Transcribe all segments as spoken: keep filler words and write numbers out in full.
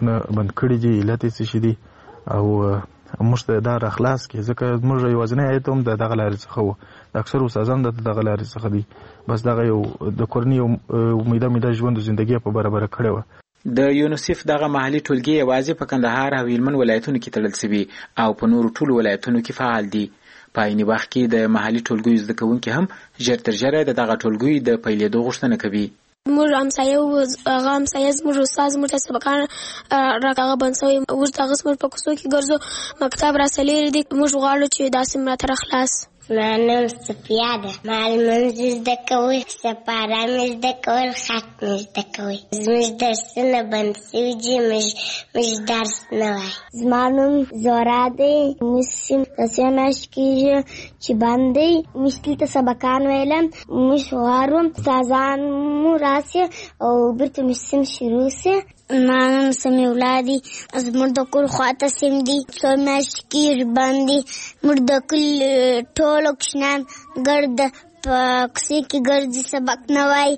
سړکونه بند کړي دي، علت یې څه شي دي او موږ ته دا راخلاص کړي، ځکه زموږ یوازینی عاید هم د دغه لارې څخه و، د اکثرو استادان د دغه لارې څخه دي. بس دغه یو د کورنۍ یو امیده امیده ژوند او زندګي په برابره کړې وه. د یونیسف دغه محلي ټولګي یوازې په کندهار او هلمند ولایتونو کې تړل شوي او په نورو ټولو ولایتونو کې فعال دي. په عیني وخت کې د محلي ټولګیو زده کوونکي هم ژر تر ژره د دغه ټولګیو د پیلېدو غوښتنه کوي. موږ همسایه وو، هغه همسایه زموږ استاد زموږ ته سبقان راکاغه بند شوی، اوس دغه زموږ په کوڅو کې ګرځو، مکتب راسره لرې دی. موږ غواړو چې داسې ملاتړ خلاص. زما نوم صفیه ده، ما لمونځ زده کوئ، سپاره مې زده کول، خط مې زده کوئ. زموږ درسونه بند سوي دي، موږ درس نه وایو. زما نوم زورا دی، موږ داسې میاشت کېږي چې بند دی، موږ دلته سبقان ویلم. موږ غواړو استادان مو راسي او بیرته موږ سیم شروع سي. زما نوم سمیع الله دی، زموږ د کور خواته سیم دی، څو میاشتې کېږي بند دی. موږ د کلي ټولو کوچنیان ګرد په کوڅې کې ګرځي، سبق نه وایي.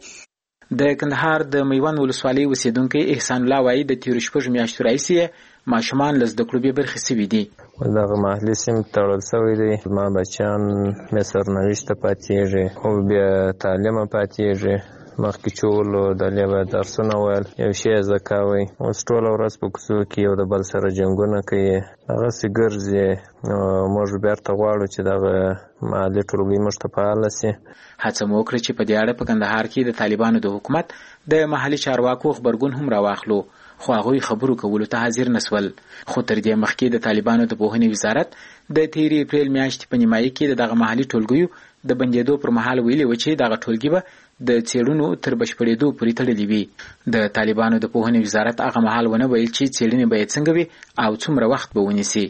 د کندهار د میوند ولسوالۍ اوسېدونکی احسان الله وایي د تېرو شپږو میاشتو راهیسې ماشومان له زده کړو بې برخې سوي دي. دغه محلي سیم تړل شوی دی، زما بچیان بیا سرنوشته پاتېږي او بیا تعلیمه پاتېږي. مخکې چې ولو دلې به درسونه ویل، یو شی یې زده کوئ، اوس ټوله ورځ په کوڅو کې یو د بل سره جنګونه کوي، هغسې ګرځي. موږ بیرته غواړو چې دغه محلي ټولګۍ موږ ته فعاله سي. هڅه مو وکړه چې په دې اړه په کندهار کې د طالبانو د حکومت د محلي چارواکو غبرګون هم راواخلو، خو هغوی خبرو کولو ته حاضر نسول. خو تر دې مخکې د طالبانو د پوهنې وزارت د تېرې اپریل میاشتې په نیمایي کې د دغه محلي ټولګیو د بندېدو پر مهال ویلي و چې دغه ټولګي به د څېړنو تر بشپړېدو پورې تړلې وي. د طالبانو د پوهنې وزارت هغه مهال ونه ویل چې څېړنې به یې څنګه وي او څومره وخت به ونیسي.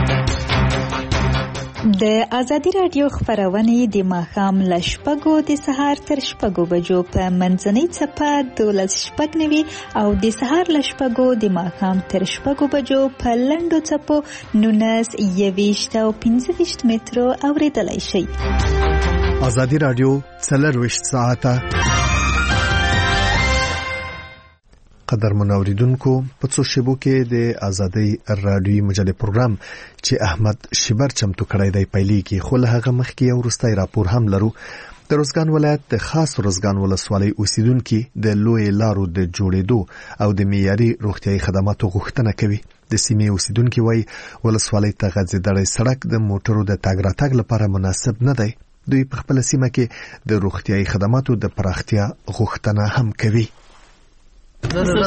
د ازادي راډیو خبرونه د ماښام له شپږو د سهار تر شپږو بجو په منځنۍ څپه دولس شپږ نوي او د سهار له شپږو د ماښام تر شپږو بجو په لنډو څپو نولس یویشت او پنځه ویشت مترو اورېدلی شئ. ازادي راډیو څلرویشت ساعته. قدر منوریدونکو په څو شیبو کې د ازادي راډیو مجلې پروګرام چې احمد شبر چمتو کړی دی پیلېږي، خو له هغه مخکې یو وروستی راپور هم لرو. د روزګان ولایت د خاص روزګان ولسوالۍ اوسیدونکي د لوی لارو د جوړېدو او د معیاري روغتیايي خدماتو غوښتنه کوي. د سیمې اوسیدونکي وایي ولسوالۍ ته غځېدلی سړک د موټرو د تګ راتګ لپاره مناسب نه دی. دوی په خپل سیمه کې د روغتیايي خدماتو د پراختیا غوښتنه هم کوي. دا د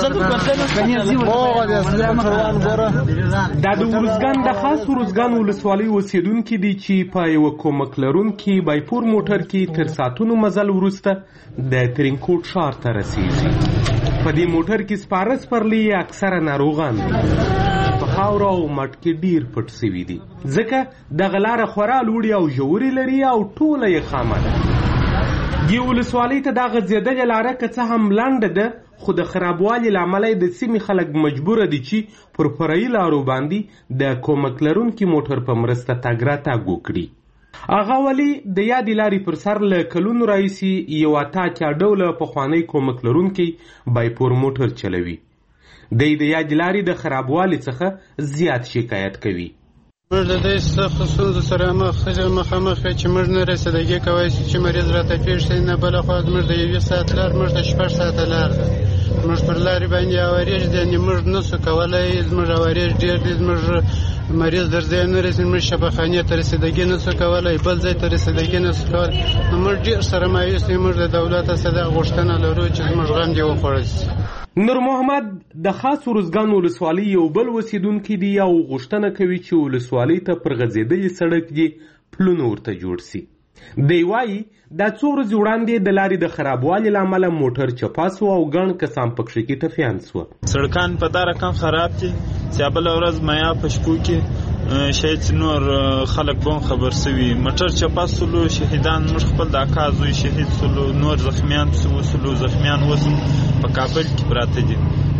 ورزګان د خاص ورزګان ولسوالۍ اوسیدونکي دي چې په یو کومک لرونکي بایپور موټر کې تر ساعتونو مزل وروسته د ترینکوټ ښار ته رسیږي. په دې موټر کې سپاره سپرلي اکثره ناروغان دي، په خاوره او مټ کې ډیر پټ سوي دي، ځکه دغه لاره خورا لوړې او ژورې لري او ټوله یې خامه ده. دې ولسوالۍ ته دا غځېدلې لاره که څه هم لنډه ده، خو د خرابوالي له امله د سیمې خلک مجبوره دي چې پر فرعي لارو باندې د کومک لرونکي موټر په مرسته تګ راتګ وکړي. هغه ولې د یادې لارې پر سر له کلونو راهیسې یو اته اتیا ډوله پخوانی کومک لرونکی بایپور موټر چلوي. دی د یادې لارې د خرابوالي څخه زیات شکایت کوي. موږ د دې سختو ستونزو سره مخامخ یو چې موږ نه رسیدګي کولی شو چې مریض راته پېښ شي، نه بله خوا زموږ د یوې ساعت لار موږ ته شپږ ساعته لار ده. موږ پر لارې باندې اوریج دی، موږ نه شو کولی، زموږ اوریج ډېر دی، زموږ مریض در ځای نه رسي، موږ شفاخانې ته رسیدګي نه شو کولی، بل ځای ته رسیدګي نه شو کولی. نو موږ ډېر سره مایوس یو. موږ د دولته څخه دا غوښتنه لرو چې زموږ غم دې وخوړل شي. نور محمد د خاص ورزګان ولسوالۍ یو بل اوسیدونکی دی او غوښتنه کوي چې ولسوالۍ ته پر غځېدلي سړک یې پلونه ورته جوړ سي. دی وایي دا څو ورځې وړاندې د لارې د خرابوالي له امله موټر چپا سو او ګڼ کسان پکښې کې ټپیان سوه. سړکان په دا رقم خراب دي چې بله ورځ میا په شپو کې شاید نور خلک به خبر سوي. موټر چپا سولو، شهیدان موږ خپل د اکا زوی شهید سولو، نور زخمیان سولو، زخمیان اوس په کابل کې پراته دي.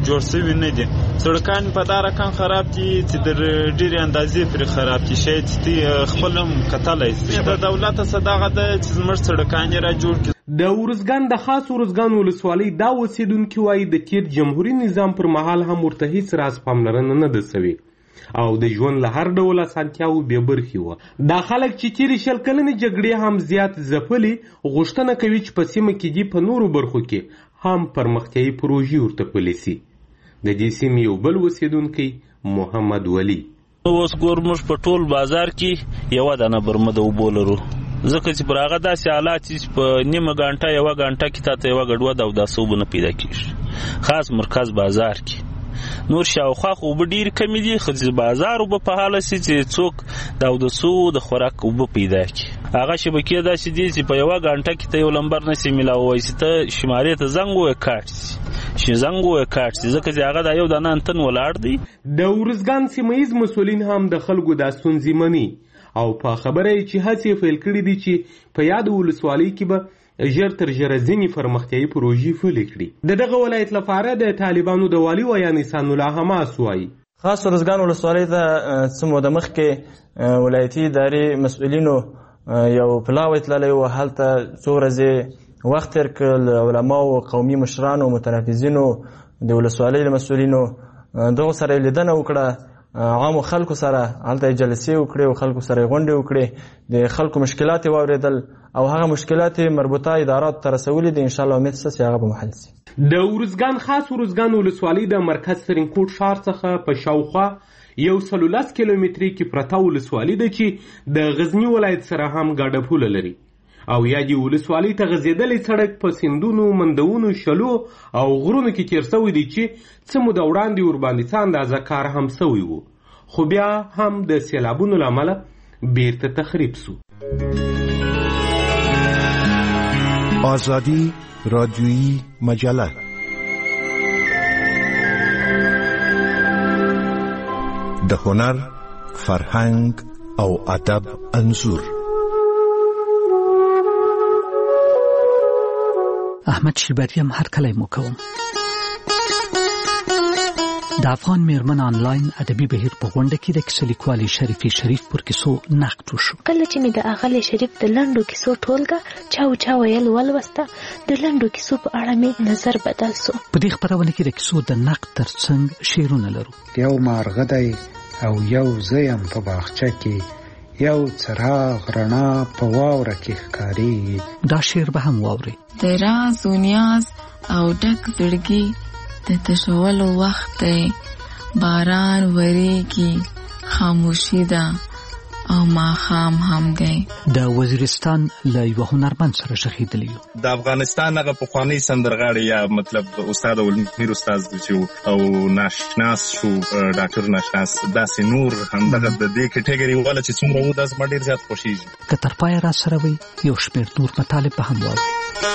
جوړ شوي نه دي. سړکان په دا رقم خراب دي چې د ډېرې اندازې پرې خراب دي. شاید چې خپل هم کتلی شي. د دولت څه دغه ده چې زموږ سړکان یې را جوړ کړي. د ارزګان د خاص ارزګان ولسوالۍ دا اوسېدونکي وایي د تیر جمهوري نظام پر مهال هم ورته هیڅ راز پاملرنه نه ده سوې او د ژوند له هر ډول اسانتیاوو بې برخې وه. دا خلک چې تېرې شل کلنې جګړې هم زیات ځپلي غوښتنه کوي چې په سیمه کې دي په نورو برخو کې هم پرمختیایي پروژې ورته پلي سي. د دې سیمې یو بل اوسېدونکی محمد ولی: اوس ګور موږ په ټول بازار کې یوه دانه برمه د اوبو لرو، ځکه چې پر هغه داسې حالات چې په نیمه ګانټه یوه ګانټه کې تا ته یوه ګډوډ او داسې اوبه نه پیدا کېږي، خاص مرکز بازار کې. نور شاوخوا خو اوبه ډېرې کمې دي، خو چې بازار اوبه په حاله سي چې څوک د اودسو د خوراک اوبه پیدا کړي. هغه شبکې داسې دي چې په یوه ګانټه کې ته یو لمبر نسي میلاوی چې ته شمارې ته زنګ ووایې کاټ سي چې زنګ ووایې کاټ سي، ځکه چې هغه دا یو دانه انتن ولاړ دی. د ارزګان سیمه ییز مسؤلین هم د خلکو دا ستونزې مني او په خبره یې چې هڅې پیل کړي دي چې په یاد ولسوالۍ کې به ژر تر ژره ځینې پرمختیایي پروژې پلي کړي. د دغه ولایت لپاره د طالبانو د والي ویان احسان الله حماس وایي: خاص ارزګان ولسوالۍ ته څه موده مخکې ولایتي ادارې مسؤلینو یو پلاوی تللی و، هلته څو ورځې وخت تېر کړل، علماو، قومي مشرانو، متنفذینو، د ولسوالۍ له مسؤلینو دغو سره یې لیدنه وکړه، عامو خلکو سره هلته یې جلسې وکړې او خلکو سره یې غونډې وکړې، د خلکو مشکلات یې واورېدل او هغه مشکلات یې مربوطه اداراتو ته رسولي دي. انشاءالله امید شته چې هغه به محل سي. د ارزګان خاص ارزګان ولسوالۍ د مرکز ترینکوټ ښار څخه په شاوخوا یو سل لس کیلومترۍ کې پرته ولسوالۍ ده چې د غزني ولایت سره هم ګډه پوله لري او یادې ولسوالۍ ته غځېدلی سړک په سیندونو، مندونو، شلو او غرونو کې تېر سوی دی چې څه موده وړاندې ورباندې څه اندازه کار هم سوی و، خو بیا هم د سیلابونو له امله بیرته تخریب سو. آزادی رادیویی مجله د هنر، فرهنګ او ادب انځور. احمد شیبری هم هر کلی مو کوم. د افغان میرمن آنلاین ادبي بهیر په غونډه کې د کیسه لیکوالې شریفې شریف پر کیسو نقد وشو. کله چې مې د اغلې شریف د لنډو کیسو ټولګه چاو چا ویل ولوسته، د لنډو کیسو په اړه مې نظر بدل سو. په دې خپرونه کې د کیسو د نقد ترڅنګ شعرونه لرو. یو مارغه دی او یو زه یم په باغچه کې، یو څراغ رڼا په واوره کې ښکارېږي. دا شعر به هم واورئ. د راز و نیاز او ډک زړګي د تشولو وخت دی، باران وریږي، خاموشي ده او ماښام هم دی. د وزیرستان له یوه هنرمند سره غږېدلی یو. د افغانستان هغه پخوانی سندرغاړی یا مطلب استاد ولمیر استاد چې او ناشناس شو ډاکټر ناشناس داسې نور همدغه د دې کټګوري والا چې څومره و داس ما ډېر زیات خوښیږي. که تر پایه را سره وي یو شمېر نور مطالب به هم واورئ.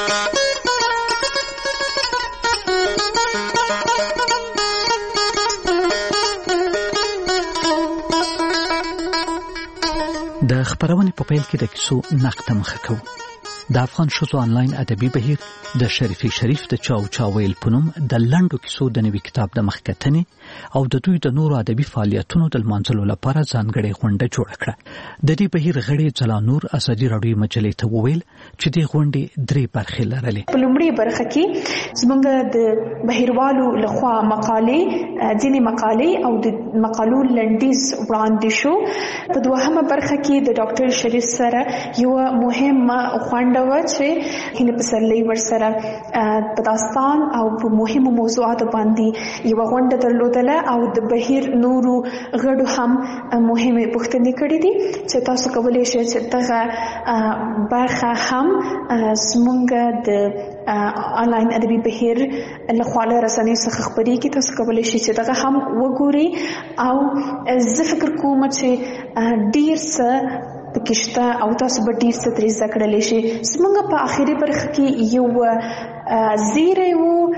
د خپرونې په پیل کې د کیسو نقد ته مخه کوو. د افغان ښځو آنلاین ادبي بهیر د شریفې شریف د چاو چا ویل په نوم د لنډو کیسو د نوي کتاب د مخکتنې او د دوی د نورو ادبي فعالیتونو د لمانځلو لپاره ځانګړې غونډه جوړه کړه. د دې بهیر غړي ځلا نور ازادي راډیو مجلې ته وویل چې دې غونډې درې برخې لرلې. په لومړۍ برخه کې زموږ د بهیروالو لخوا مقالې ځینې مقالې او د مقالو لنډیز وړاندې شو. په دوهمه برخه کې د ډاکټر شریف سره یو مهمه غونډه و چې هینه پسرلی ورسره په داستان او په مهمو موضوعاتو باندې یو غونډه درلودله او د بهیر نورو غړو هم مهمه پوښتنې کړې دي چې تاسو کولی شئ چې دغه برخه هم زموږ د آنلاین ادبي بهیر له خوا له رسنیو څخه خپرېږي. تاسو کولی شئ چې دغه هم وګورئ او زه فکر کوم چې ډېر څه پکشته او تاسو به ډېر څه ترې زده کړلی شئ. زموږ په آخري برخه کې یو زیری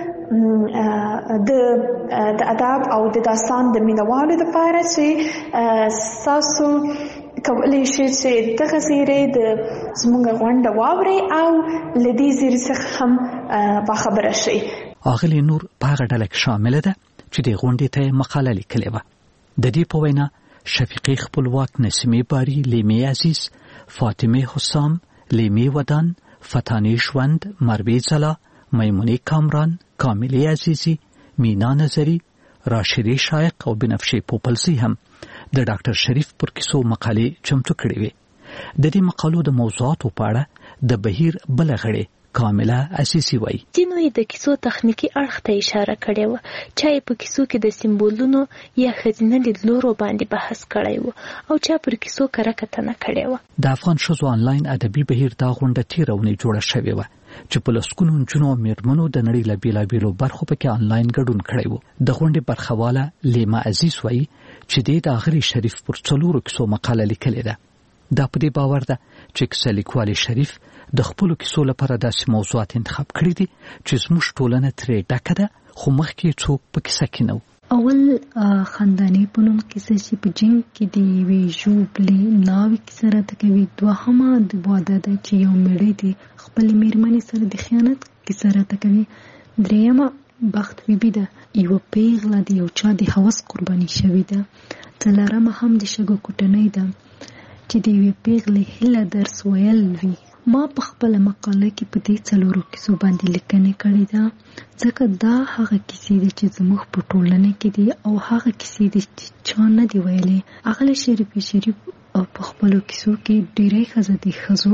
و د ادب او د داستان د مینوالو دپاره چې تاسو کولی شئ چې دغه زیری د زموږ غونډه واورئ او له دې زیري څخه هم باخبره شئ. اغلې نور په هغه ډله کې شامله ده چې د غونډې ته مقاله لیکلې وه. د دې په وینا شفیقي خپلواک، نسیمې باری، لیمې عزیز، فاطمه حسام، لیمې ودان، فتانې ژوند، مروې ځلا، میمونې کامران، کاملې عزیزي، مینا نظری، راشدې شایق او بنفشې پوپلزی هم د ډاکټر شریف پر کیسو مقالې چمتو کړې وې. د دې مقالو د موضوعاتو په اړه د بهیر بل غړي کامله عزیزي وایي ځینو یې د کیسو تخنیکی اړخ ته اشاره کړې وه، چا یې په کیسو کې د سمبولونو یا ښځینه لیدلورو باندې بحث کړی و او چا پر کیسو کره کتنه کړې وه. د افغان ښځو آنلاین ادبي بهیر دا غونډه تېره اونۍ جوړه شوې وه چې په لسګونو نجونو او میرمنو د نړۍ له بېلابېلو برخو پکې آنلاین ګډون کړی و. د غونډې برخواله لیما عزیز وایي چې د اغلې شریف پر څلورو کیسو مقاله لیکلې ده. دا په دې باور ده چې کیسه لیکوال شریف د خپلو کیسو لپاره داسې موضوعات انتخاب کړي دي چې زموږ ټولنه ترې ډکه ده، خو مخکې څوک په کیسه کې نه و. اول خاندانی په نوم کیسه چې په جنګ کې د یوې ژوبلې ناوې کیسه راته کوي. دوهمه د واده ده چې یو میړی د خپلې میرمنې سره د خیانت کیسه راته کوي. درېیمه بخت بیبي ده، یوه پیغله د یو چا د هوس قرباني شوې ده. څلورمه هم د شګو کوټنۍ ده چې د یوې پیغلې هیله درس ویل وي. ما په خپله مقاله کې په دې څلورو کیسو باندې لیکنې کړې ده ځکه دا هغه کیسې دي چې زموږ په ټولنه کې دي او هغه کیسې دي چې چا نه دي ویلې. اغلې شریف شریف په خپلو کیسو کې ډېری ښځه د ښځو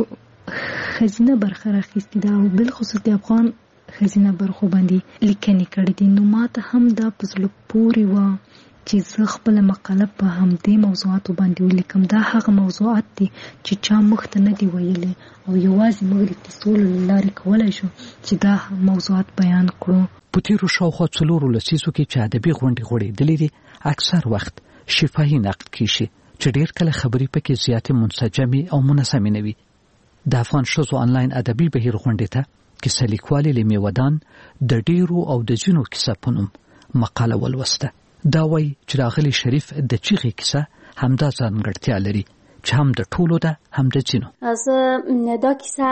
ښځینه برخه راخیستې ده او بالخصوص د افغان ښځینه برخو باندې لیکنې کړې دي. نو ما ته هم دا په زړه پورې وه چې زه خپله مقاله په همدې موضوعاتو باندې ولیکم. دا هغه موضوعات دي چې چا موږ ته نه دي ویلي او یوازې موږ د کیسو له لارې کولی شو چې دا موضوعات بیان کړو. په تېرو شاوخوا څلورو لسیزو کې چې ادبي غونډې غوړېدلې دي اکثر وخت شفاهي نقد کیږي چې ډېر کله خبرې پکې زیاتې منسجمې او منظمې نه وي. د افغان ښځو آنلاین ادبي بهیر غونډې ته کیسه لیکوالې لیمې ودان د ډېرو او د ځینو کیسه په نوم مقاله ولوسته. دا وایي چې راغلی شریف د چیغې کیسه همدا ځانګړتیا لري چې هم د ټولو ده هم د ځینو. زه دا کیسه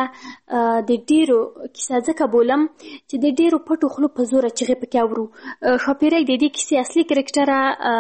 د ډیرو کیسه ځکه بولم چې د ډیرو پټو خلو په زوره چیغې پکې اورو. ښاپیرۍ د دې کیسې اصلي کرکټره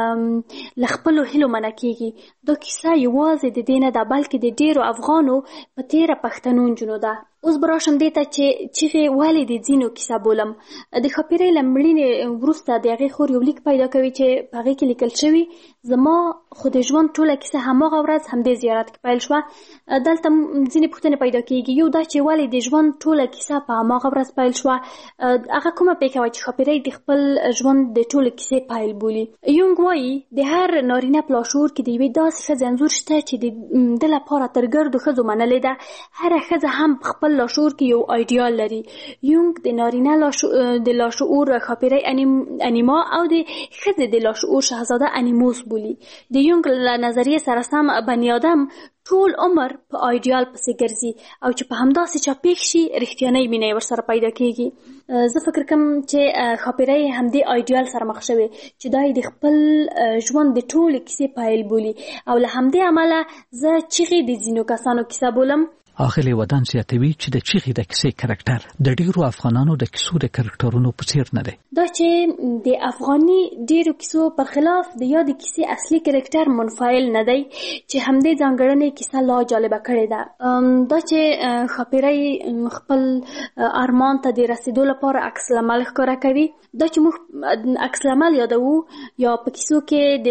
له خپلو هیلو منع کېږي. دا کیسه یوازې د دې نه ده بلکې د ډیرو افغانو په تېره پښتنو نجونو ده. اوس به راشم دې ته چې چیغې ولې د ځینو کیسه بولم. د ښاپیرۍ له مړینې وروسته د هغې خور یو لیک پیدا کوي چې په هغې کې لیکل شوي زما خو د ژوند ټوله کیسه هماغه ورځ همدې زیارت کې پیل شوه. دلته ځینې پوښتنې پیدا کېږي. یو دا چې ولې د ژوند ټوله کیسه په هماغه ورځ پیل شوه. هغه کومه پېښه وه چې ښاپیرۍ د خپل ژوند د ټولې کیسې پیل بولي. یونګ وایي د هر نارینه په لاشعور کې د یوې داسې ښځې انځور شته چې د ده لپاره تر ګردو ښځو منلې ده. هره ښځه هم په خپل لاشعور کې یو ایډیال لري. یونګ د نارینه د لاشعور ښاپیرۍ انیما او د ښځې د لاشعور شهزاده انیموس بولي. د یونګ له نظریې سره سم بني آدم ټول عمر په ایډیال پسې ګرځي او چې په همداسې چا پېښ شي رښتیانۍ مینه یې ورسره پیدا کېږي. زه فکر کوم چې ښاپیرۍ همدې ایډیال سره مخ شوې چې دا یې د خپل ژوند د ټولې کیسې پیل بولي او له همدې امله زه چیغې د ځینو کسانو کیسه بولم. اغلې ودان زیاتوي چې د چیغې د کیسې کرکټر د ډیرو افغانانو د کیسو د کرکټرونو په څیر نه دی. دا چې د افغاني ډیرو کیسو پر خلاف د یاد کیسې اصلي کرکټر منفعل نه دی چې همدې ځانګړنې کیسه لا جالبه کړې ده. دا چې ښاپیرۍ خپل ارمان ته د رسیدو لپاره عکس العمل ښکاره کوي. دا چې موږ عکس العمل یادوو یا په کیسو کې د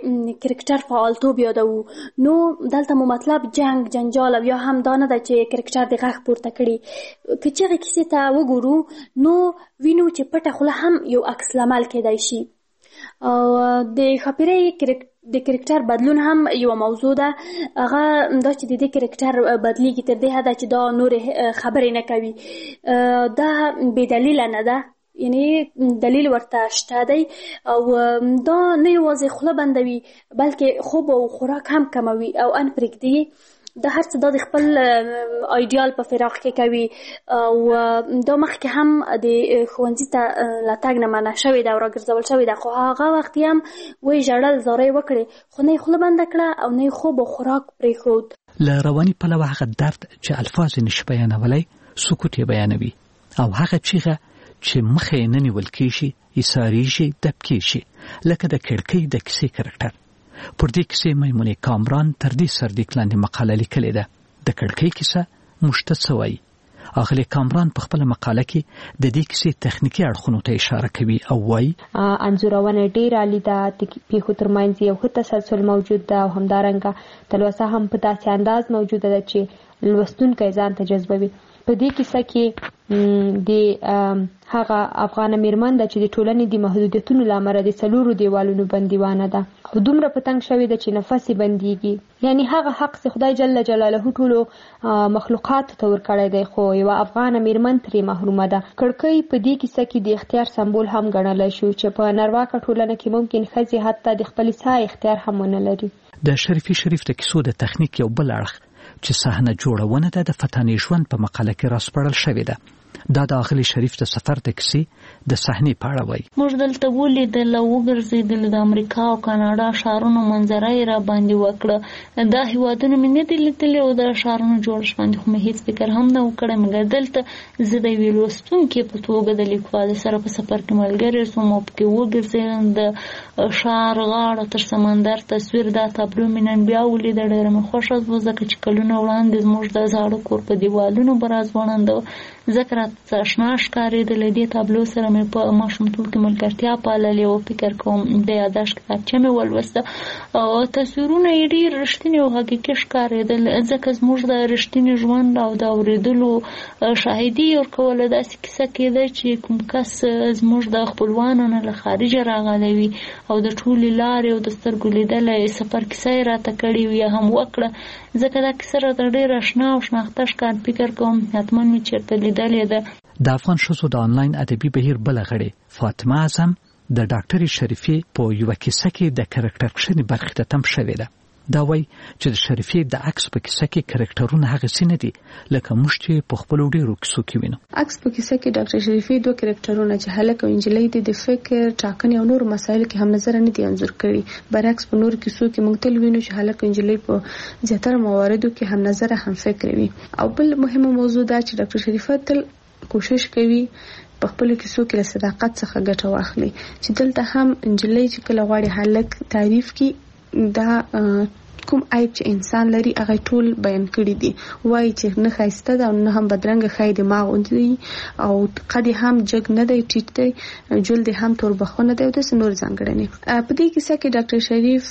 کرکټر فعالتوب یادوو نو دلته مو مطلب جنگ جنجال او یا هم دا نه ده چې کرکټر د غږ پورته کړي. که چغې کیسې ته وګورو نو وینو چې پټه خوله هم یو عکس العمل کېدای شي. او د ښاپیرۍ د کرکټر بدلون هم یو موضوع ده. هغه دا چې د دې کرکټر بدلیږي تر دې حده چې دا نورې خبرې نه کوي. دا بې دلیله نه ده، یعنی دلیل ورته شته دی او دا نه یوازې خوله بندوي بلکې خوب او خوراک هم کموي او ان پرېږدي. دا هر څه دا د خپل ایډیال په فراق کې کوي او دا مخکې هم د ښوونځي ته له تګ نه منع شوې ده او راګرځول شوې ده، خو هغه وخت یې هم وایي ژړل زارۍ وکړې خو نه یې خوله بنده کړه او نه یې خوب او خوراک پرېښود. له رواني پلوه هغه درد چې الفاظ یې نشي بیانولی سکوت یې بیانوي او هغه چیغه چې مخه نه نیول کېږي ایساریږي دب کېږي لکه د کړکۍ د کیسې کرکټر. پر دې کیسې میمونې کامران تر دې سرلیک لاندې مقاله لیکلې ده. د کړکۍ کیسه موږ ته څه وایي؟ اغلې کامران په خپله مقاله کې د دې کیسې تخنیکي اړخونو ته اشاره کوي او وایي انځورونه ډېر عالي ده، د پیښو ترمنځ یو ښه تسلسل موجود ده او همدارنګه تلوسه هم په داسې انداز موجوده ده چې لوستونکی ځان ته جذبوي. په دې کیسه کې د هغه افغان میرمن ده چې د ټولنې د محدودیتونو له امله د څلورو دیوالونو بندیوانه ده او دومره په تنګ شوې ده چې نفس یې بندیږي. یعنی هغه حق چې خدای جل جلاله ټولو مخلوقاتو ته ورکړی دی خو یوه افغانه میرمن ترې محرومه ده. کړکۍ په دې کیسه کې د اختیار سمبول هم ګڼلی شو چې په نرواکه ټولنه کې ممکن ښځې حتی د خپلې ساه اختیار هم ونه لري. د شریفي شریف د کیسو د تخنیک یو بل اړخ چې صحنه جوړونه ده د فتانې ژوند په مقاله کې راسپړل شوې ده. دا د اغلې شریف د سفر د کیسې د صحنې په اړه وایي. موږ دلته ولیدل او وګرځېدل، د امریکا او کاناډا ښارونو منظره یې را باندې وکړه. دا هېوادونه مې نه دي لیدلي او د ښارونو جوړښت باندې خو مې هېڅ فکر هم نه و کړی، مګر دلته زه د یوې لوستونکې په توګه د لیکوالې سره په سفر کې ملګرې شوم او پکې وګرځېدم. د ښار غاړه تر سمندر تصویر دا تابلو مې نن بیا ولیده، ډېره مې خوښه شوه ځکه چې کلونه وړاندې زموږ د زاړه کور په دیوالونو به را ځوړنده ځکه راته اشنا ښکارېدل. دې تابلو سره مې په ماشومتوب کې ملګرتیا پاللې او فکر کوم د یادښت کتابچه مې ولوسته او تصویرونه یې ډېر رښتیني او حقیقي ښکارېدل ځکه زموږ د رښتیني ژوند او د اورېدلو شاهدي ورکوله. داسې کیسه کېده چې کوم کس زموږ د خپلوانو نه له خارجه راغلی وي او د ټولې لارې او د سترګو لیدلی سفر کیسه یې راته کړې وي هم وکړه ځکه دا کیسه راته ډېره اشنا او شناخته ښکار. فکر کوم حتما مې چېرته لیدلې ده. د افغان ښځو د آنلاین ادبي بهیر بله غړې فاطمه اعظم د ډاکټرې شریفې په یوه کیسه کې د کرکټر کښنې برخې ته تم شوې ده. دا وایي چې د شریفې د عکس په کیسه کې کرکټرونه هغسې نه دي لکه موږ چې په خپلو ډېرو کیسو کې وینو. عکس په کیسه کې ډاکټر شریفې دوه کرکټرونه چې هلک او نجلۍ دي د فکر ټاکنې او نور مسایلو کې هم نظر نه دي انځور کړي. برعکس په نور کیسو کې موږ تل وینو چې هلک او نجلۍ په زیاتره مواردو کې هم نظر هم فکر وي. او بل مهمه موضوع دا چې ډاکټر شریفه تل کوشش کوي په خپل کیسو کې له صداقت څخه ګټه واخلي چې دلته هم نجلۍ چې کله غواړي هلک تعریف کی دا کوم عیب چې انسان لري هغه ټول بیان کړی دي. وایي چې نه ښایسته ده او نه هم بدرنګه ښایي دماغ غوندې او قد هم جګ نه دی ټیټ دی، جلد هم توربخونه دی او داسې نور ځانګړنې. په دې کیسه کې ډاکټر شریف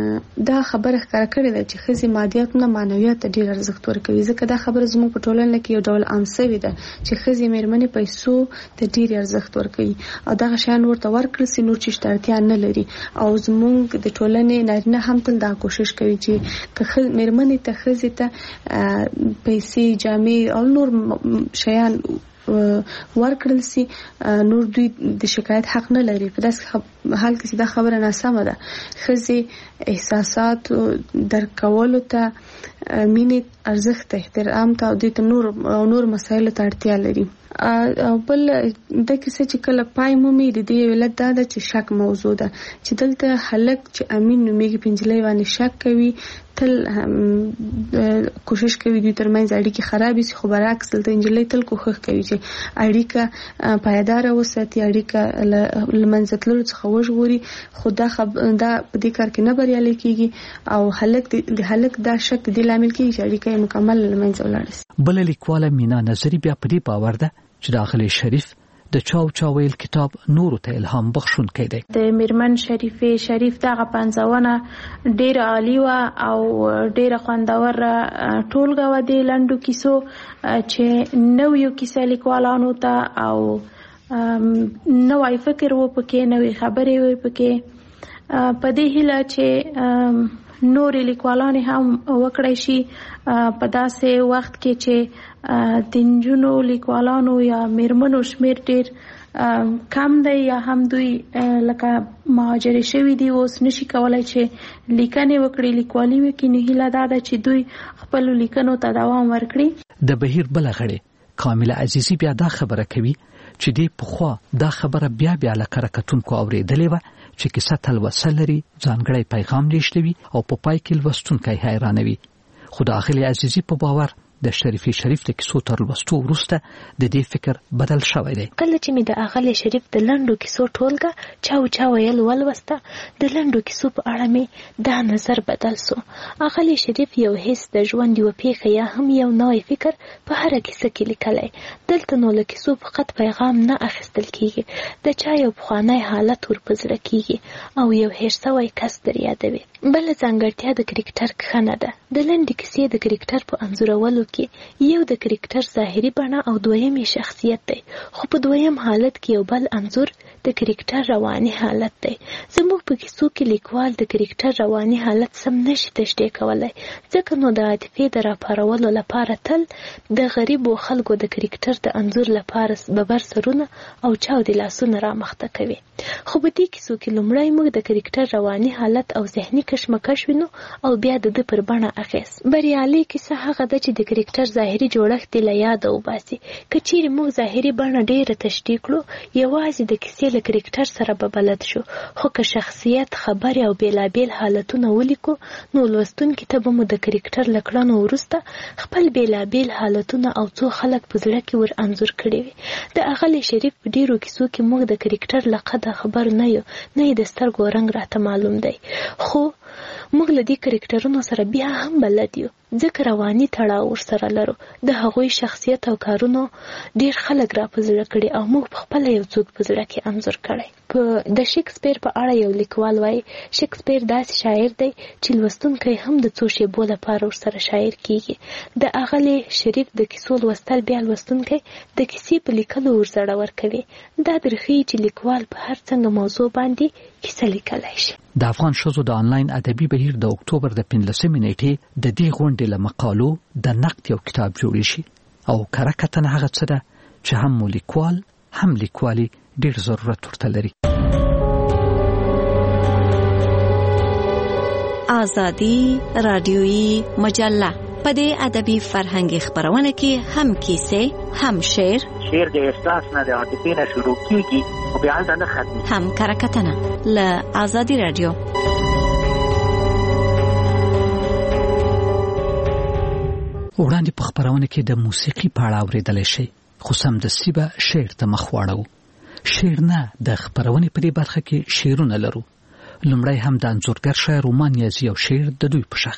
دا خبره ښکاره کړې ده چې ښځې مادیات نه معنویات ته ډېر ارزښت ورکوي ځکه دا خبره زموږ په ټولنه کې یو ډول عام شوې ده چې ښځې مېرمنې پیسو ته ډېر ارزښت ورکوي او دغه شیان ورته ورکړل سي نور چې اړتیا نه لري. او زموږ د ټولنې نارینه هم تل دا کوشش کوي چې که مېرمنې ته ښځې ته پیسې جامې او نور شیان ورکړل سي نور دوی د شکایت حق نه لري. په داسې حال کې چې دا خبره ناسمه ده. ښځې احساسات درک کولو ته مینې ارزښت احترام ته او دوی ته نور او نور مسایلو ته اړتیا لري. او بل د کیسه چې کله پای مومي د دې علت دا ده چې شک موضوع ده چې دلته هلک چې امین نومیږي په نجلۍ باندې شک کوي تل کوشش کوي دوی ترمنځ اړیکې خرابې شي خو برعکس دلته نجلۍ تل کوښښ کوي چې اړیکه پایداره وساتي اړیکه له منځه تللو څخه وژغوري خو دا خب دا په دې کار کې نه بریالی کیږي او هلک د هلک دا شک د دې لامل کیږي چې اړیکه یې مکمل له منځه ولاړه شي. بل لیکواله مینا نظری بیا په دې باور ده چې د اغلې شریف د چاو چاویل کتاب نورو ته الهام بخښونکی دی. د میرمن شریفې شریف دغه پنځونه ډېره عالي وه او ډېره خوندوره ټولګه وه د لنډو کیسو چې نویو کیسه لیکوالانو ته او نوی فکر و پکې نوې خبرې و پکې په دې هیله چې نورې لیکوالانې هم وکړی شي په داسې وخت کې چې د نجونو لیکوالانو یا میرمنو شمیر ډېر کم دی یا هم دوی لکه مهاجرې شوي دي اوس نشي کولی چې لیکنې وکړي لیکوالي وکړي. نو هیله دا ده چې دوی خپلو لیکنو ته دوام ورکړي. د بهیر بله غړې کامله عزیزي بیا دا خبره کوي چې دې پخوا دا خبره بیا بیا له کره کتونکو اورېدلې وه چې کیسه تلوسه لري ځانګړی پیغام لیږدوي او په پای کې لوستونکی حیرانوي. خو د اغلې عزیزي په باور د شریفي شریف د کیسو تر لوستو وروسته د دې فکر بدل شوی دی. کله چې مې د اغلی شریف د لنډو کیسو ټولګه چاو چا ویل ولوسته، د لنډو کیسو په اړه مې دا نظر بدل سو. اغلی شریف یو حس، د ژوند یو پیښه یا هم یو نوی فکر په هره کیسه کې لیکلی. دلته نو له کیسو فقط پیغام نه اخیستل کیږي، د چا یو پخوانی حالت ور په زړه کیږي او یو هېر سوی کس در یادوي. بله ځانګړتیا د کرکټر کښنه ده. د لنډې کیسې د کرکټر په انځورولو کې یو د کرکټر ظاهري بڼه او دویم یې شخصیت دی، خو په دویم حالت کې یو بل انځور د کرکټر رواني حالت دی. زموږ په کیسو کې لیکوال د کرکټر رواني حالت سم نشي تشریح کولی، ځکه نو د عاطفې د راپارولو لپاره تل د غریبو خلکو د کرکټر د انځور لپاره ببر سرونه او چاودي لاسونه رامخته کوي. خو په دې کیسو کې لومړی موږ د کرکټر رواني حالت او ذهني کشمکش وینو او بیا د ده پر بڼه اخیست. بریالۍ کیسه هغه ده چې د کرکټر ظاهري جوړښت یې له یاده وباسي. که چیرې موږ ظاهري بڼه ډېره تشریح کړو، یوازې د کیسې له کرکټر سره به بلد شو، خو که شخصیت، خبرې او بېلابېل حالتونه ولیکو، نو لوستونکي ته به مو د کرکټر له کړنو وروسته خپل بېلابېل حالتونه او څو خلک په زړه کې ور انځور کړي وي. د اغلی شریف په ډېرو کیسو کې موږ د کرکټر له قده خبر نه یو، نه یې د سترګو رنګ راته معلوم دی، خو موږ له دې کرکټرونو سره بیا هم بلد یو، ځکه رواني تړاو ورسره لرو. د هغوی شخصیت او کارونو ډېر خلک را په زړه کړي او موږ پخپله یو څوک په زړه کې انځور کړی. په د شکسپیر په اړه یو لیکوال وایي شکسپیر داسې شاعر دی چې لوستونکی هم د څو شیبو لپاره ورسره شاعر کیږي. د اغلی شریف د کیسو لوستل بیا لوستونکی د کیسې په لیکلو ورزړور کوي. دا درښیي چې لیکوال په هر څنګه موضوع باندې کیسه لیکلی شي. د افغان ښځو د آنلاین ادبي بهیر د اکتوبر د پنځلسمې نیټې د دې غونډې له مقالو د نقد یو کتاب جوړ شي او کره کتنه هغه څه ده چې هم مو لیکوال هم لیکوالي ډېر ضرورت ورته لري. آزادي رادیویي مجله په دې ادبي فرهنګي خبرونه کې هم کیسې، هم شعر، شعر د احساس نه د عاطفې نه شروع کیږي او بیا هلته نه ختمي، هم کره کتنه له آزادي رادیو. وړاندې په خبرونه کې د موسیقي په اړه اورېدلی شئ، خو سمدستي به شعر ته مخ واړوو. شعر نه، د خبرونې په دې برخه کې شعرونه لرو. لومړی هم د انځورګر شاعر رومان نیازي او شعر د دوی په شخ.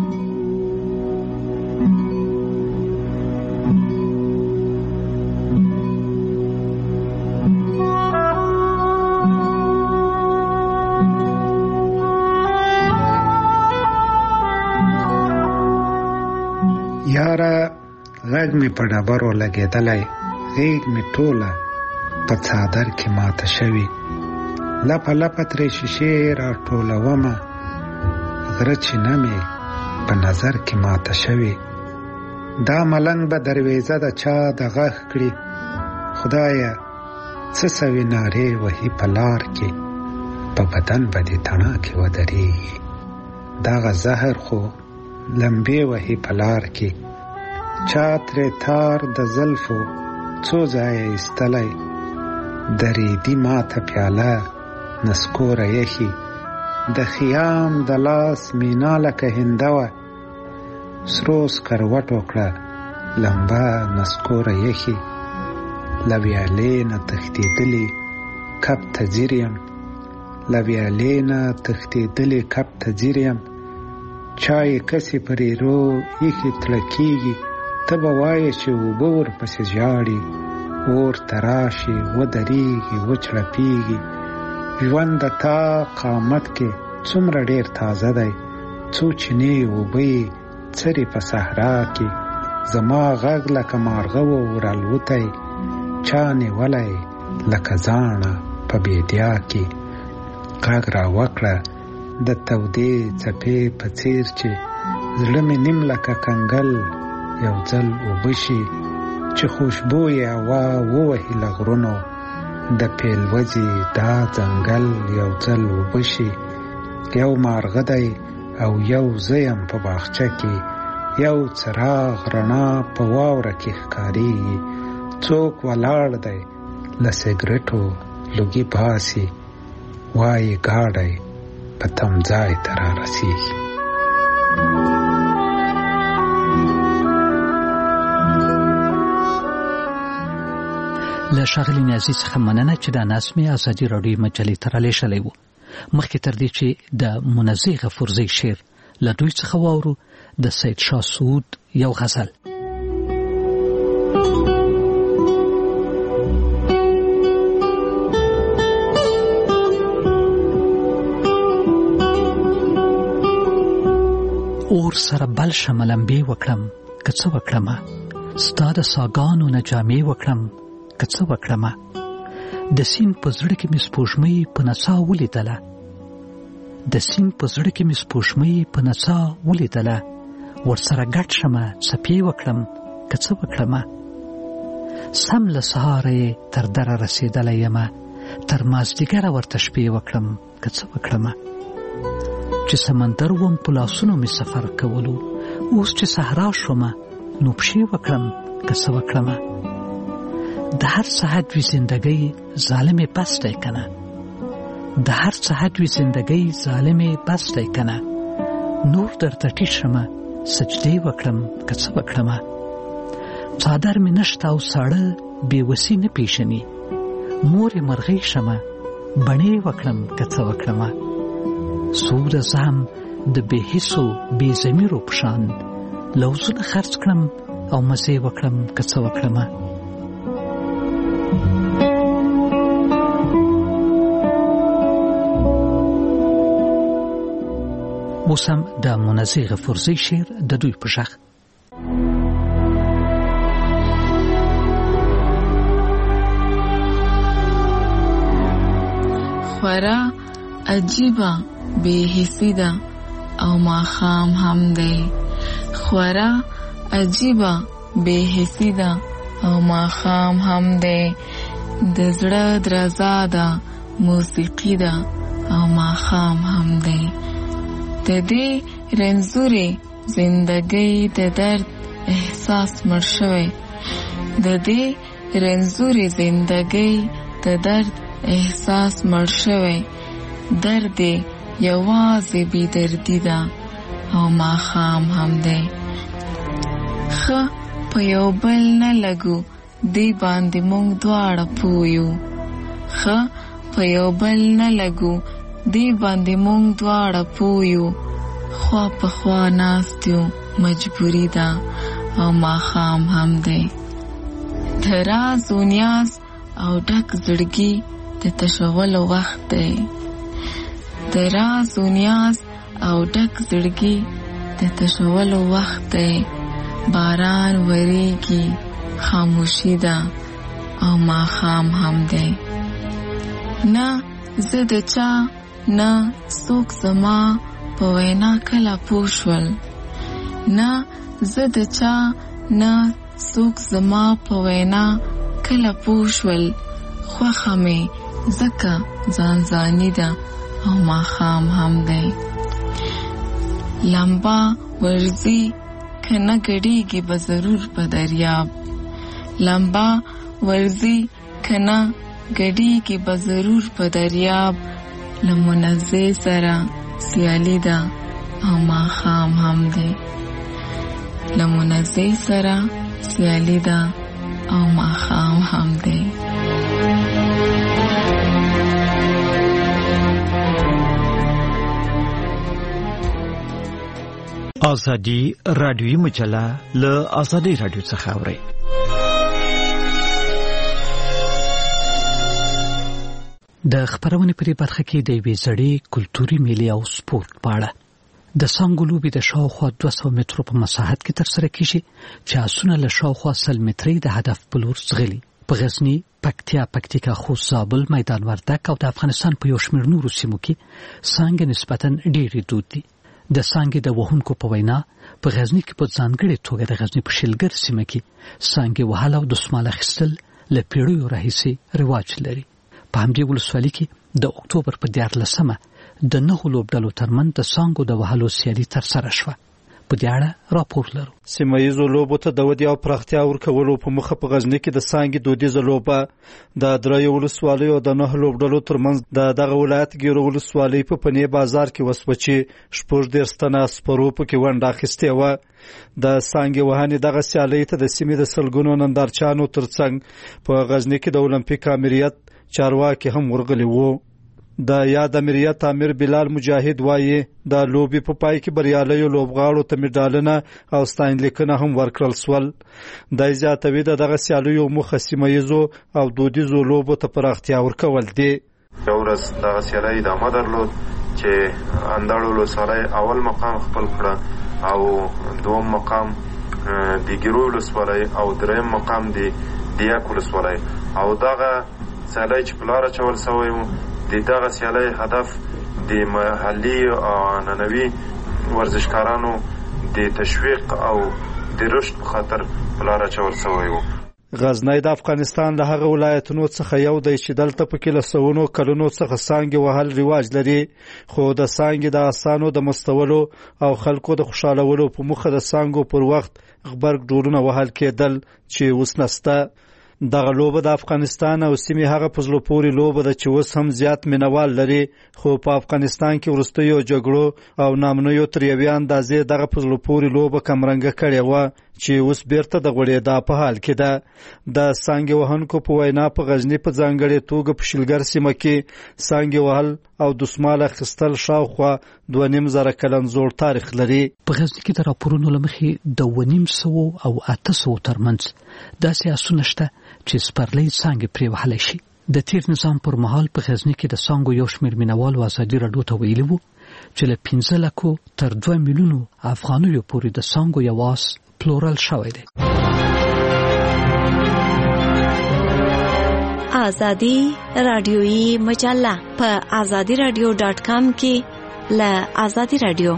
یاره غږ مې په ډبرو لګېدلی، غېږ مې ټوله په څادر کې ماته شوي، لپه لپه ترې شیشې را ټولومه، غره چینه مې په نظر کې ماته شوي. دا ملنګ به درویزه د چا د غږ کړي، خدایه څه سوي نارې وهي په لار کې، په بدن به دې تڼاکې ودرېږي. دغه زهر خو لمبې وهي په لار کې، چا ترې تار د زلفو څو ځایه ایستلی، درېدي ماته پیاله نسکوره یخي، د خیام د لاس مینا لکه هندوه، سرو سکروټو کړه لمبه نسکوره یخي، له ویالې نه تښتېدلې کب ته ځیر یم، له ویالې نه تښتېدلې کب ته ځیر یم، چا یې کسې په ریرو ایښې تړه کېږي، ته به وایې چې اوبه ورپسې ژاړي، اور ته راشي ودرېږي وچړپېږي. ژوند د تا قامت کې څومره ډېر تازه دی، څو چینې اوبه یې څرې په صحرا کې، زما غږ لکه مارغه و ورالوتی، چا نیولی لکه زاڼه په بیدیا کې. غږ را وکړه د تودې څپې په څیر چې زړه مې نیم لکه کنګل یو ځل اوبه شي، چې خوشبویه هوا ووهي له غرونو، د پیلوځي دا ځنګل یو ځل اوبه شي. یو مارغه دی او یو زه یم په باغچه کې، یو څراغ رڼا په واوره کې ښکارېږي، څوک ولاړ دی له سګرټو لوګي باسي، وایي ګاډی په تمځای ته را رسېږي. له ښاغلي نیازي څخه مننه چې دا نظم یې ازادي راډیو مجلې ته رالیږلی و. مخکې تر دې چې د منزه غفورزی شعر له دوی څخه واورو د سید شاه سعود یو غزل. اور سره بل شملمبې وکړم که څه وکړمه، ستا د ساګانو نه جامې وکړم که څه وکړمه. د سیند په زړه کې مې سپوږمۍ په نڅا ولیدله، د سیند په زړه کې مې سپوږمۍ په نڅا ولیدله. ورسره ګډ شمه څپې وکړم که څه وکړمه. سم له سهاره یې تر دره رسېدلی یمه، تر مازدیګره ورته شپې وکړم که څه وکړمه. چې سمندر وم په لاسونو مې سفر کولو، اوس چې صحرا شومه نو پښې وکړم که څه وکړمه. د هر څه حد وي زندګۍ ظالمې بس دی که نه، د هر څه حد وي زندګۍ ظالمې بس دی که نه. نور درته ټیټ شمه سجدې وکړم که څه وکړمه. څادر مې نشته او ساړه بېوسي نه پیژني، مورې مرغۍ شمه بڼې وکړم که څه وکړمه. سوده زه هم د بې حسو بې ضمیرو په شان لوظونه خرڅ کړم او مزې وکړم که څه وکړمه. اوس هم د منزه غفورزی شعر د دوی په غږ. خورا عجیبه بے حسی ده او ماښام هم دی، خورا عجیبه بے حسی ده او ماښام هم دی. د زړه درزا ده موسیقي ده او ماښام هم دی. د دې رنځورې زندګۍ د درد احساس مړ شوی، د دې رنځورې زندګۍ د درد احساس مړ شوی. درد یوازې بې دردي ده او ماښام هم دی. ښه په یو بل نه لګو دې باندې مونږ دواړه پوه یو، ښه په یو بل نه لګو دې باندې مونږ دواړه پوه یو. خوا په خوا ناست یو مجبوري ده او ماښام هم دی. د راز و نیاز او ډک زړګي د تشولو وخت دی، د راز و نیاز او ډک زړګي د تشولو وخت دی. باران وریږي خاموشي ده او ماښام هم دی. نه زه د چا نه څوک زما په وینا کله پوه شول، نه زه د چا نه څوک زما په وینا کله پوه شول. خوښه مې ځکه ځان ځاني ده او ماښام هم دی. لمبا ورځي که نه ګډېږي به ضرور په دریاب، لمبا ورځي که نه ګډېږي به ضرور په دریاب. له منزه سره سیالي ده او ماښام هم دی، له منزه سره سیالي ده او ماښام هم دی. ازادي رادیوي مجله له ازادي رادیو څخه اوري. د خبرونې په برخه کې د یوې زړې کلتوري میلې او سپورت په اړه. د څانګو لوبې د شاوخوا دوه سوه مترو په مساحت کې ترسره کیږي چې آسونه له شاوخوا سل مترۍ د هدف په لور ځغلي. په غزني، پکتیا، پکتیکا، خوست، زابل، میدان وردګ او د افغانستان په یو شمېر نورو سیمو کې څانګې نسبتاً ډېرې دود دي. د څانګې د وهونکو په وینا په غزني کې په ځانګړې توګه د غزني په شلګر سیمه کې څانګې وهل او دسمال اخیستل له پیړیو راهیسې رواج لري. په همدې ولسوالۍ کې د اکتوبر په دیارلسمه د نهو لوبډلو ترمنځ د څانګو د وهلو سیالي ترسره شوه. په په دې اړه راپور لرو. سیمه ییزو لوبو ته د ودې او پراختیا ورکولو په مخه په غزني کې د څانګې دودیزه لوبه د دریو ولسوالیو او د نهه لوبډلو ترمنځ د دغه ولایت ګیرو ولسوالۍ په پنې بازار کې وسوه چې شپږ دېرش تنه سپرو پکې ونډه اخیستې وه. د څانګې وهنې دغه سیالۍ ته د سیمې د سلګونو نندارچیانو ترڅنګ په غزني کې د اولمپیک امریت چارواکي هم ورغلي وو. د یاد امریت امیر بلال مجاهد وایي د لوبي په پای کې بریالیو لوبغاړو ته میډالونه او ستاینلیکونه هم ورکړل سول. د زیاتوي د دغه سیالیو موخه سیمه ییزو او دودیزو لوبو ته پراختیا ورکول دي. یو ورځ دغه سیالۍ ادامه درلود چې اندړ ولسوالۍ اول مقام خپل کړه او دوم مقام د ګیرو ولسوالۍ او دریم مقام د دیاک ولسوالۍ او دغه سیالۍ چې په لاره چول سوی و د دغه سیالۍ هدف د محلي او عنعنوي ورزشکارانو د تشویق او د رشد په خاطر په لاره چول سوی و. غزنی د افغانستان له هغه ولایتونو څخه یو دی چې دلته پکې له سوونو کلونو څخه څانګې وهل رواج لري، خو د څانګې د اسانو د مستولو او خلکو د خوشحالولو په موخه د څانګو پر وخت غبرګ ډولونه وهل کېدل چې اوس نسته. دغه لوبه د افغانستان او سیمې هغه په زړه پورې لوبه ده چې اوس هم زیات مینوال لري، خو په افغانستان کې وروستیو جګړو او نامنیو تر یوې اندازې دغه په زړه پورې لوبه کمرنګه کړې وه چې اوس بیرته د غوړېدا په حال کې ده. د څانګې وهونکو په وینا په غزني په ځانګړې توګه په شلګر سیمه کې څانګې وهل او دسمال اخیستل شاوخوا دوه نیم زره کلن زوړ تاریخ لري. په غزني کې د راپورونو له مخې د اوه نیم سوو او اته سوو ترمنځ داسې آسونه شته چې سپرلۍ څانګې پرې وهلی شي. د تیر نظام پر مهال په غزني کې د څانګو یو شمېر مینوالو ازادي راډیو ته ویلي وو چې له پنځه لکو تر دوه میلیونو افغانیو پورې د څانګو یو آس پلورل شوی دی. آزادی رادیویی مجله په آزادی رادیو ډاټ کام کې له آزادی رادیو.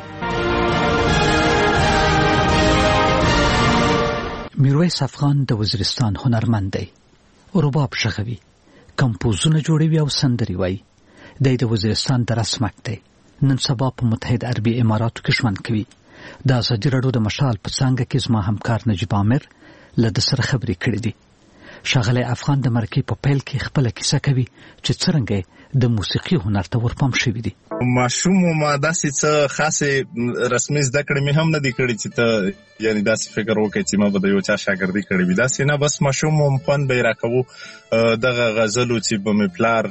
میرویس افغان د وزیرستان هنرمند دی. رباب شغوي، کمپوزونه جوړوي او سندري وایي. دی د وزیرستان د رسمک دی. نن سبا په متحد عربي اماراتو کې ژوند کوي. د ازادي راډیو د مشال په څانګه کې زما همکار نجیب عامر له ده سره خبرې کړې دي. ښاغلی افغان د مرکې په پیل کې خپله کیسه کوي چې څرنګه د موسیقي هنر ته ورپام شوي دي. ماشوم ما داسې څه خاصې رسمي زده کړې مې هم نه دي کړې چې ته یعنې داسې فکر وکړې چې ما به د یو چا شاګردي کړې وي. داسې نه، بس ماشوم هم خوند به یې راکوو. دغه غزلو چې به مې پلار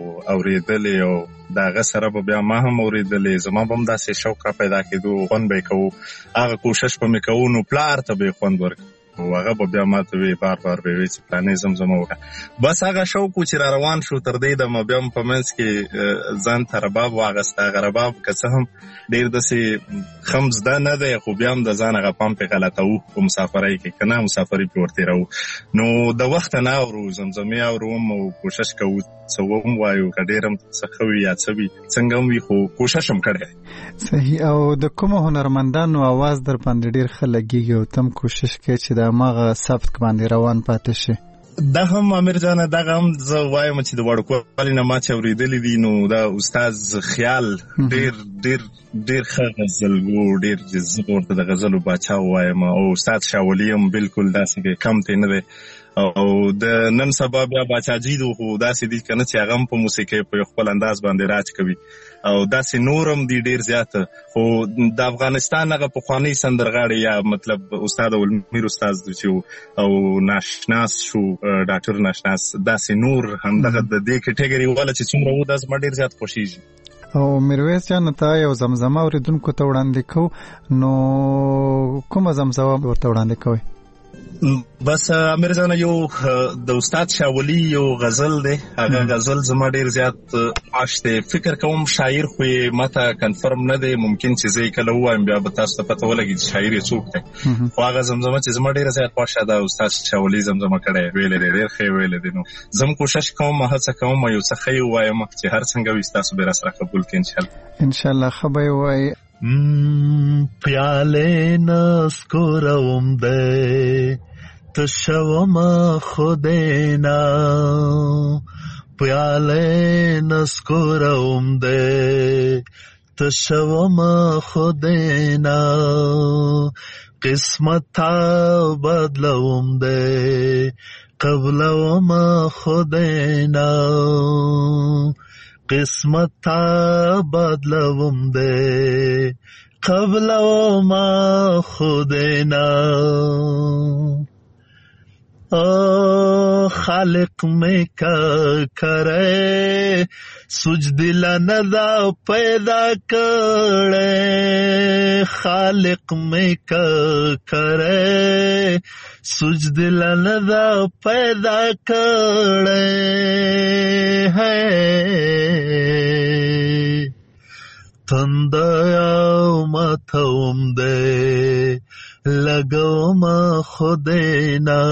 اورېدلې او د هغه سره به بیا ما هم اورېدلې، زما به هم داسې شوق را پیدا کېدو، خوند به یې کوو. هغه کوشش به مې کوو نو پلار ته به یې خوند ورکړو. هغه به بیا ما ته وی بار بار به وی چې پلانې زمزمه وکړه. بس هغه شوق چې را روان شو تر دې دمه بیا هم په منځ کې ځان ته رباب واغسته. هغه رباب که څه هم ډېر داسې ښه زده نه دی، خو بیا هم د ځان هغه پام پرې غلطوو په مسافرۍ کې، که نه مسافرۍ پرې ورتېروو. نو د وخته نه اورو، زمزمې اورو او کوشش کوو څه هم وایو، که ډېر هم څه ښه وي یا څه وي څنګه هم وي، خو کوشش هم کړی. صحیح. او د کومو هنرمندانو اواز در باندې ډېر ښه لګېږي او تم کوشش کوي چې د هماغه سبک باندې روان پاتې شي؟ دا هم امیر جانه، دغه هم زه وایم چې د وړوکوالي نه ما چې اورېدلي دي، نو دا استاد خیال ډېر ډېر ډېر ښه غزلګو، ډېر زه ورته د غزلو باچا وایم. او استاد شاولي هم بالکل داسې کم تی نه دی. او د نن سبا بیا باچاجي دو، خو داسې دي که نه چې هغه هم په موسیقۍ په خپل انداز باندې راج کوي او داسې نور هم دي ډېر زیاته. خو د افغانستان هغه پخواني سندرغاړي یا مطلب استاد اولمیر استاد چې او ناشناس شو ډاکټر ناشناس، داسې نور همدغه د دې کټګري والا چې څومره وو دا زما ډېر زیات خوښېږي. او میرویس جان، ته یو زمزمه اورېدونکو ته وړاندې کوو، نو کومه زمزمه ورته وړاندې کوئ؟ بس امیر جان، یو د استاد شاولي یو غزل دی، هغه غزل زما ډیر زیات خوښ دی. فکر کوم شاعر خو یې ماته کنفرم نه دی، ممکن چې زه یې کله ووایم بیا به تاسو ته پته ولګي چې شاعر یې څوک دی. خو هغه زمزمه چې زما ډیره زیات خوښه ده، استاد شاولي زمزمه کړی ویلی دی، ډېر ښه ویلی دی. نو زه هم کوشش کوم، هڅه کوم یو څه ښه یې ووایم چې هر څنګه وي ستاسو به راسره قبول کړي انشاءالله. انشاءالله ښه به یې ووایي. پیالې نسکوروم دی تشوم خودینا، پیالې نسکوروم دی تشوما خودینا قسمت بدلوم ده قبلوما خودینا قسمت بدلوم ده قبلوما خودینا خالق میں کیا کرے سجدل ندا پیدا کرے خالق میں کیا کرے سجدل ندا پیدا کرے ہے تندیا ماتھوم دے لگو ما خودینا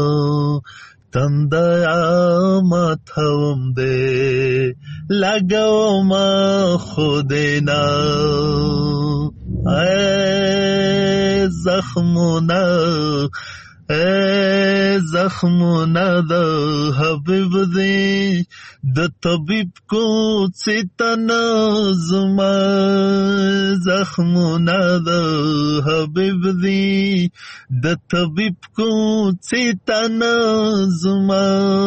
تندیا ماتھوم دے لگو ما خودینا اے زخمونا اے زخمونا دا حبیب دی د طبیب کو ستنا زما زخمونا دا حبیب دی د طبیب کو ستنا زما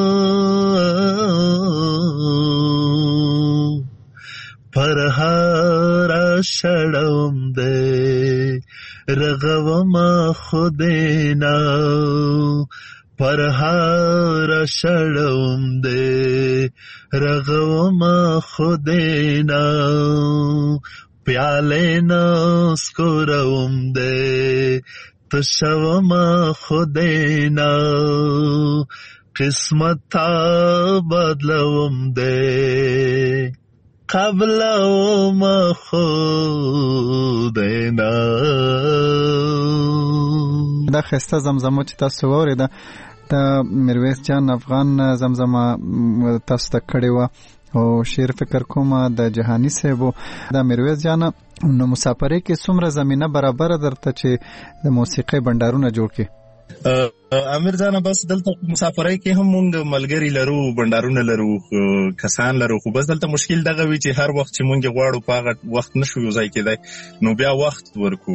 پرهارا شړوم دے رغوما خودینا پرهارا شړوم دے رغوما خودینا پیالینا سکوروم دے تشوما خودینا قسمت بدلوم دے قبل ما خودینا. دا خسته زمزمه چې تاسو واورېده د میرویس جان افغان زمزمه تاسو ته کړې وه او شعر فکر کوم د جهاني صاحب د میرویس جان. نو مسافرۍ کې څومره زمینه برابره درته چې د موسیقۍ بنډارونه جوړ کړي؟ امیر جان بس دلته مسافرۍ کې هم مونږ ملګری لرو بنډارونه لرو کسان لرو خو بس دلته مشکل دغه وی چې هر وخت چې مونږ غواړو په هغه وخت نشو یو ځای کېدای نو بیا وخت ورکو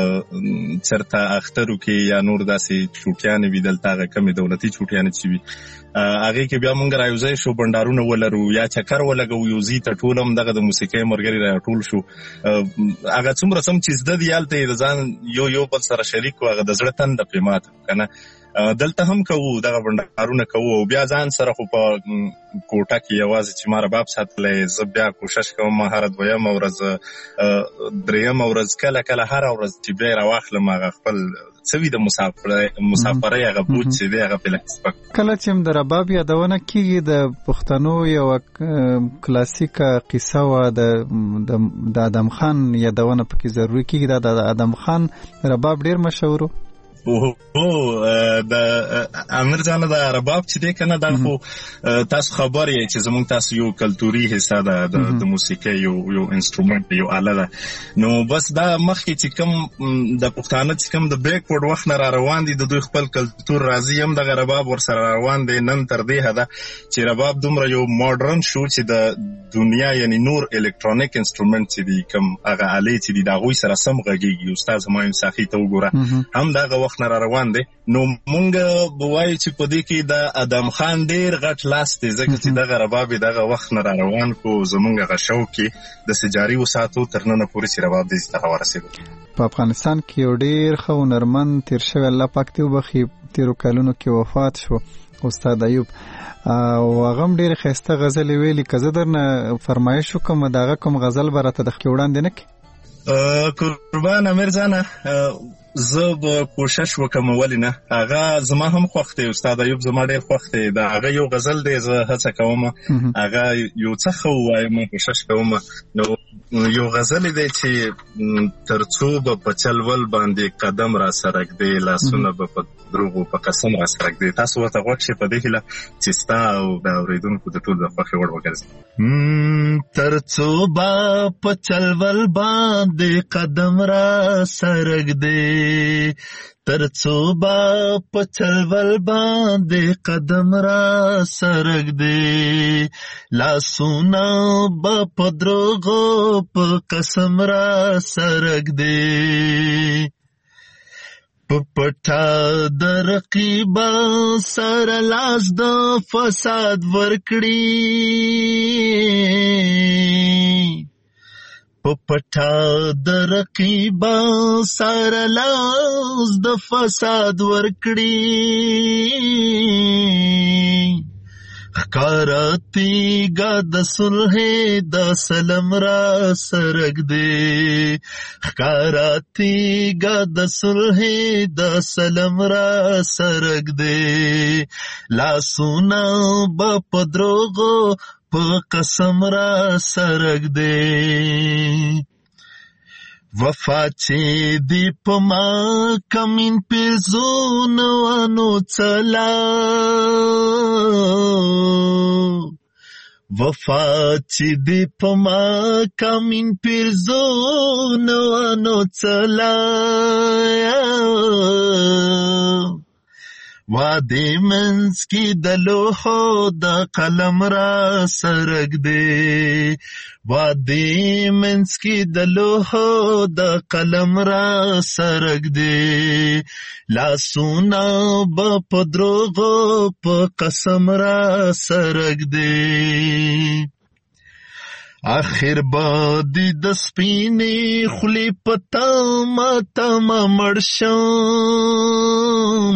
چرته اخترو کې یا نور داسې چوټیانې وي دلته هغه کمې دولتي چوټیانې چې وي هغې کې بیا مونږ رایوځای شو بنډارونه ولرو یا چکر ولګو یو ځي ته ټول هم دغه د موسیقۍ ملګري راټول شو هغه څومره سم چې زده دي هلته یې د ځان یو یو بل سره شریک و هغه د زړه تنده پرې ماته که نه دلته هم کوو دغه بنډارونه کوو او بیا ځان سره خو په کوټه کې یوازې چې ما رباب ساتلی زه بیا کوشش کوم هره دویمه ورځ درېیمه ورځ کله کله هره ورځ چې بیا یې راواخلم هغه خپل څه وي د مسافرۍ هغه بوج چې دی هغه پې لږ سپک. کله چې د رباب یادونه کېږي د پښتنو یوه کلاسیکه قصه وه د ادم خان یادونه پکې ضروري کېږي. دا د ادم خان رباب ډېر مشهور و. اوه د امیر جان د رباب چې دی کنه دا خو تاسو خبر یې چې زموږ تاسو یو کلتوري حصہ ده د موسیقۍ یو یو انسټرومنټ یو آله ده نو بس دا مخکې چې کوم د پښتانه چې کوم د بیکورډ وخت نه را روان دي د دوی خپل کلتور راځي هم دغه رباب ورسره روان دی نن تر دې حده چې رباب دومره یو ماډرن شو چې د دنیا یعنی نور الکترونیک انسټرومنټ چې دي کوم هغه آلې چې دي د هغوی سره سم غږیږي. استاد همایون ساخي ته وګوره هم دغه وخت نه را روان دی نو مونږ به وایو چې په دې کې د ادم خان ډېر غټ لاس دی ځکه چې دغه رباب یې دغه وخت نه را روان کو زمونږ هغه شوق کې داسې جاري وساتو تر ننه پورې چې رباب دې ته ورسېدو. په افغانستان کې یو ډېر ښه هنرمند تېر شوی الله پاک دې وبخي تېرو کلونو کې وفات شو استاد ایوب او هغه هم ډېرې ښایسته غزلې ویلي که زه درنه فرمایش وکړم د هغه کوم غزل به راته د ښکې وړاندې نه کړي؟ قربان امیر جانه زه به کوشش وکم ولې نه هغه زما هم خوښ دی استاد ایوب زما ډېر خوښ دی د هغه یو غزل دی زه هڅه کوم هغه یو څه ښه ووایم کوشش کوم نو یو غزل دی چې تر څو به په چلول باندې قدم را سره ږدې لاسونه به په دروغو په قسم را سره ږدې تاسو ورته غوږ شئ په دې هیله چې ستا او د اورېدونکو د ټول د خوښې وړ وګرځي. تر څو به په چلول باندې قدم را سره ږدې ترڅو با په چلول باندې قدم را سرګ دی لاسونه با په دروغو په قسم را سرګ دی په پټا د رقیبا سره لاس د فساد ورکړي په پټا د رقیبا سره لاس د فساد ورکړي خکارتی گا د صلح د سلام را سرګ دی خکارتی گا د صلح د سلام را سرګ دی لاسونه با پدروغو په قسم را سرګ دی وفا چې دی په ما کمین پیزون وانو چلا وفا چې دی په ما کمین پیزون وانو چلا وادي منس کی دلوحو د قلم را سرګ دی وادي منس کی دلوحو د قلم را سرګ دی لاسونه با پدروغو په قسم را سرګ دی آخر بادی د سپینې خلی پتا ما تم مرشم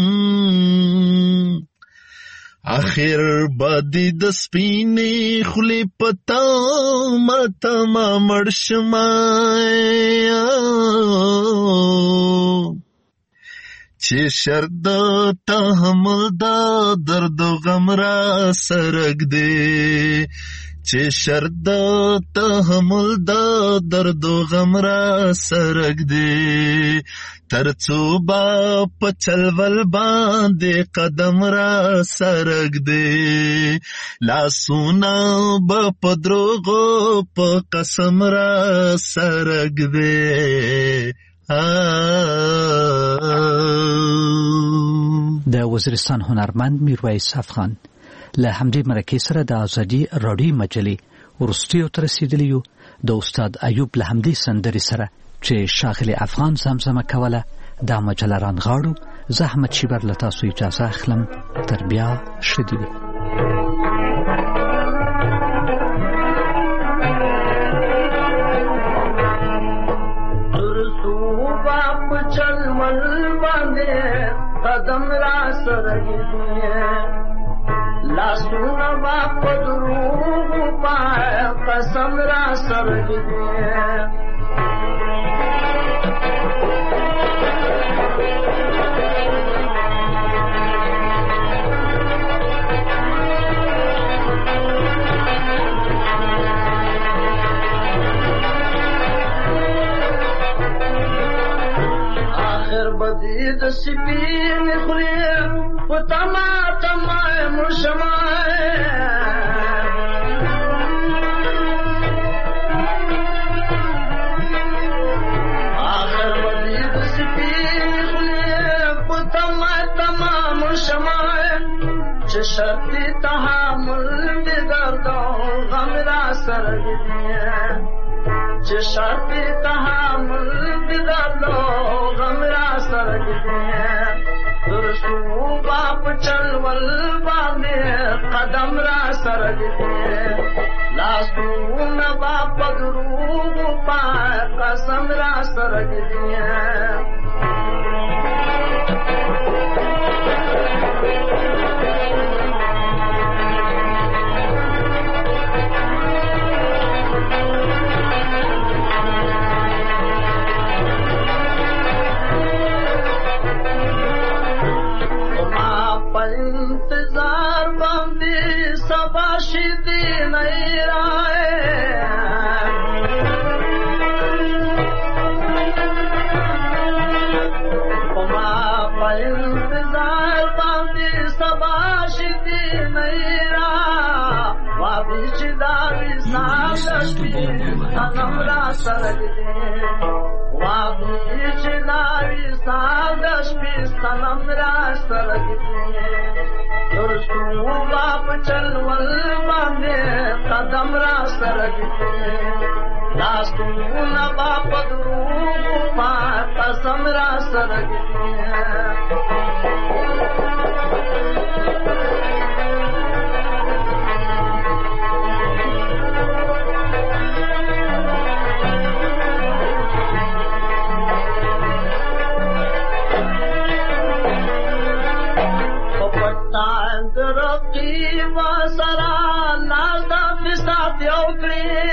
آخر بادی د سپینې خلی پتا ما تم مرشم چې شرد تحمل دا درد و غم را سرګ دی چې شرد تحمل دا درد و غم را سرګ دی ترڅو با په چلول باندې قدم را سرګ دی لاسونه با په دروغو په قسم را سرګ دی د وزیرستان هنرمند میرویس افغان له همدې مرکې سره د ازادي راډیو مجلې ورستیو تر رسیدلیو د استاد ایوب له همدې سندرې سره چې شاغلي افغان زمزمه کوله دا مجله رانغاړو زه احمد شیبر له تاسو اجازه اخلم تر بیا ښه دې وي قدم را سرګي لاسونه با پدروغ پای قسم را سرګي آخر بدی د سپین خوري و تما تما مشمای آخر بدی د سپین خوري و تما تما مشمای چې شرطي تحمل دې درد غم را سرګي چې شرطي تحمل دې درد غم را سرګي ترسو باپ چلول باندې قدم را سرګي لاسونه باپ دروغ پای قسم را سرګي इंतजार बंदी सबाशिदी नहीं राए इंतजार बंदी सबाशिदी नहीं रा वादी चिदारी सालती अनमरा सरगदे वादी ناوی ساز شپې سلام را سره تر څو باپ چلول باندې قدم را سره داستونه باپ دروغ پات قسم را سره رقیب سرا نازد فساد یو کړی